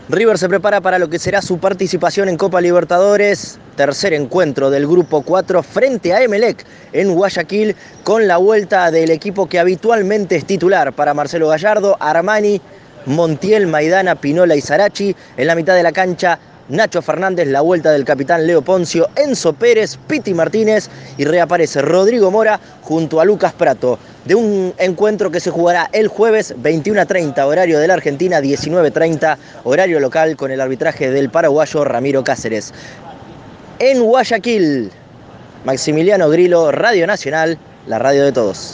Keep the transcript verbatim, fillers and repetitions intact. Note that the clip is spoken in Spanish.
River se prepara para lo que será su participación en Copa Libertadores, tercer encuentro del Grupo cuatro frente a Emelec en Guayaquil, con la vuelta del equipo que habitualmente es titular para Marcelo Gallardo, Armani, Montiel, Maidana, Pinola y Sarachi. En la mitad de la cancha, Nacho Fernández, la vuelta del capitán Leo Poncio, Enzo Pérez, Piti Martínez y reaparece Rodrigo Mora junto a Lucas Prato. De un encuentro que se jugará el jueves veintiuna treinta, horario de la Argentina, diecinueve treinta, horario local, con el arbitraje del paraguayo Ramiro Cáceres. En Guayaquil, Maximiliano Grillo, Radio Nacional, la radio de todos.